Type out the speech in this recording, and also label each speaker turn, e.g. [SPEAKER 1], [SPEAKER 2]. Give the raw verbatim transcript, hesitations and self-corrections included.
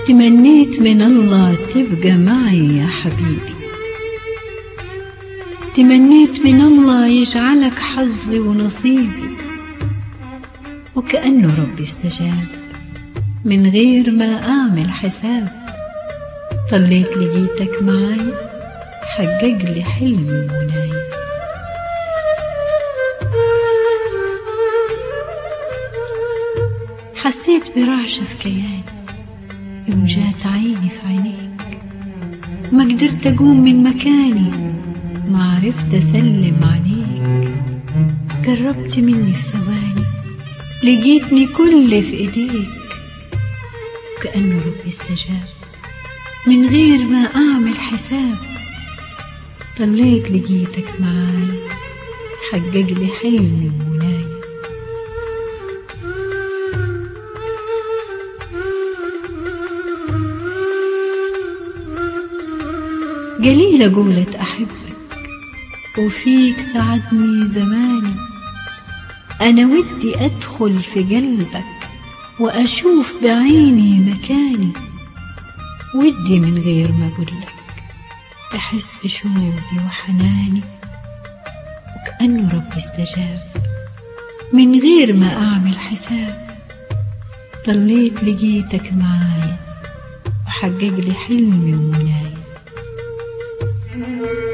[SPEAKER 1] تمنيت من الله تبقى معي يا حبيبي، تمنيت من الله يجعلك حظي ونصيبي، وكأنه ربي استجاب من غير ما أعمل حساب. طليت لقيتك معاي حقق لي حلمي ومناي. حسيت برعشة في كياني يوم جات عيني في عينيك، ما قدرت أقوم من مكاني، ما عرفت أسلم عليك. قربت مني في ثواني لقيتني كل في إيديك، وكأنه ربي استجاب من غير ما أعمل حساب. طليت لقيتك معاي حقق لي حلمي ومناي. قليل أقولة أحبك وفيك سعدني زماني، أنا ودي أدخل في قلبك وأشوف بعيني مكاني. ودي من غير ما أقولك أحس بشوقي وحناني، وكأنه ربي استجاب من غير ما أعمل حساب. طليت لقيتك معاي وحقق لي حلمي ومناي.